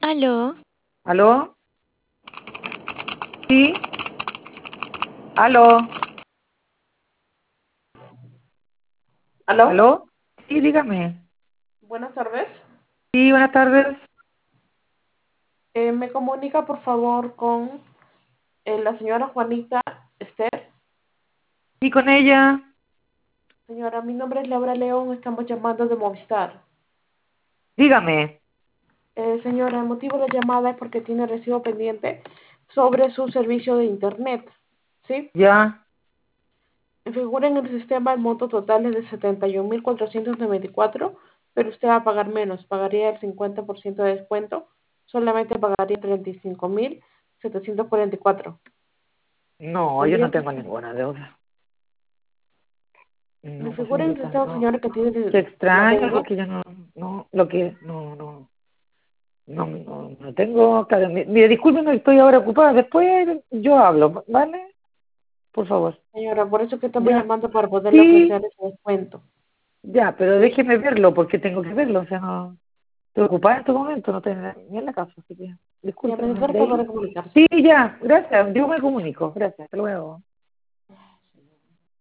Aló, ¿Aló? ¿Sí? ¿Aló? ¿Aló? ¿Aló? Sí, dígame. Buenas tardes. Sí, buenas tardes. ¿Me comunica por favor con la señora Juanita Esther? Sí, con ella. Señora, mi nombre es Laura León, estamos llamando de Movistar. Dígame. Señora, el motivo de llamada es porque tiene recibo pendiente sobre su servicio de internet. ¿Sí? Ya. Figura en el sistema el monto total es de 71.494, pero usted va a pagar menos, pagaría el 50% de descuento, solamente pagaría 35.744. No, yo ¿Tendría no que tengo ninguna deuda. me No, figura en el señorita, sistema, no. señora, que tiene Qué la extraño, deuda? porque yo no tengo, claro, mire, discúlpeme, estoy ahora ocupada, después yo hablo, ¿vale? Por favor. Señora, por eso que estamos Ya. llamando para poderle Sí, ofrecer ese descuento. ya, pero déjeme verlo, porque tengo que verlo, o sea, no, estoy ocupada en este momento, no estoy ni en la casa, así que Ya me discúlpeme. tendrá De que volver ahí. a comunicarse. Sí, ya, gracias, yo me comunico, gracias, hasta luego.